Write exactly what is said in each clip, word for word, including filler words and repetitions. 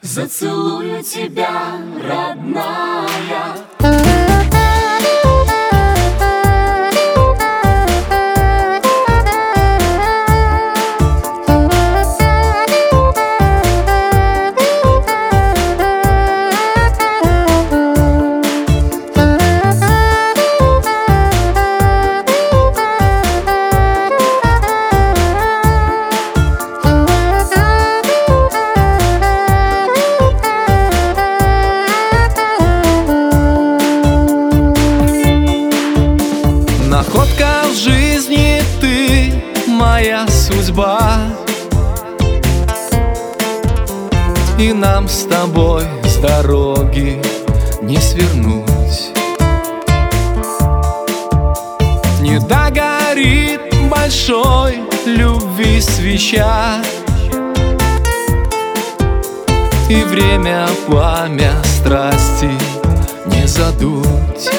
Зацелую тебя, родная. Находка в жизни ты, моя судьба, и нам с тобой с дороги не свернуть. Не догорит большой любви свеча, и время пламя страсти не задуть.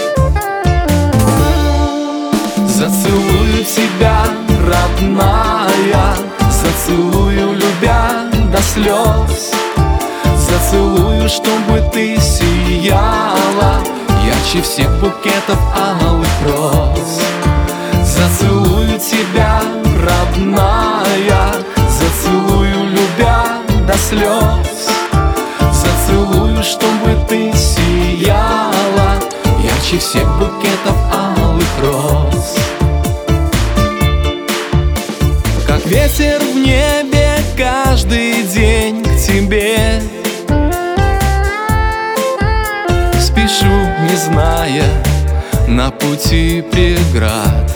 Зацелую тебя, родная, зацелую, любя до слез. Зацелую, чтобы ты сияла ярче всех букетов алых роз. Зацелую тебя, родная, зацелую, любя до слез. Зацелую, чтобы ты сияла ярче всех букетов алых роз. Как ветер в небе каждый день к тебе спешу, не зная на пути преград.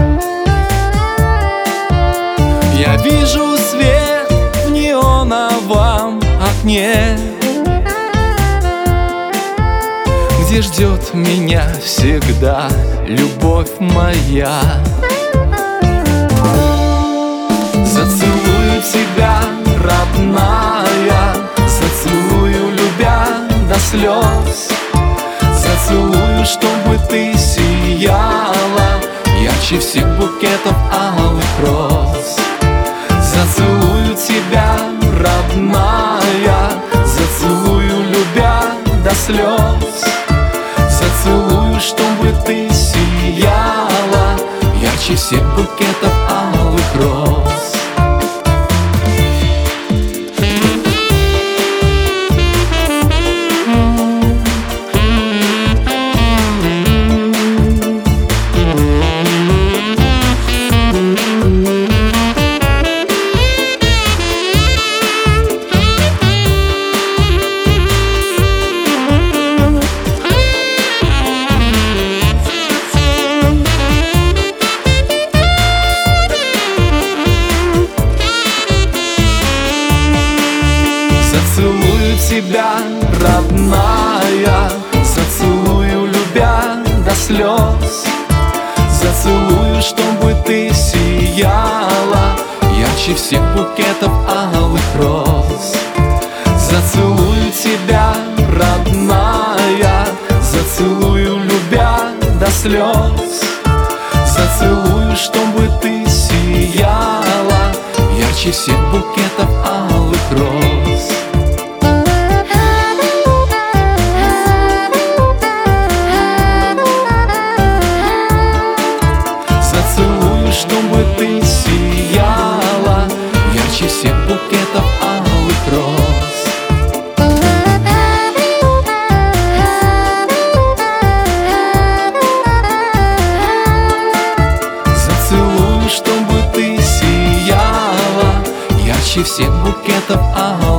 Я вижу свет в неоновом окне, где ждет меня всегда любовь моя. Зацелую тебя, родная, зацелую, любя до слез. Зацелую, чтобы ты сияла ярче всех букетов алых роз. Зацелую тебя, родная, зацелую, любя до слез. Зацелую, чтобы ты сияла ярче всех букетов алых роз. Зацелую тебя, родная, зацелую, любя до слез. Зацелую, чтобы ты сияла ярче всех букетов алых роз. Зацелую тебя, родная, зацелую, любя до слез. Зацелую, чтобы ты сияла ярче всех букетов алых роз. Зацелую, чтобы ты сияла ярче всех букетов алых роз. Зацелую, чтобы ты сияла ярче всех букетов алых роз.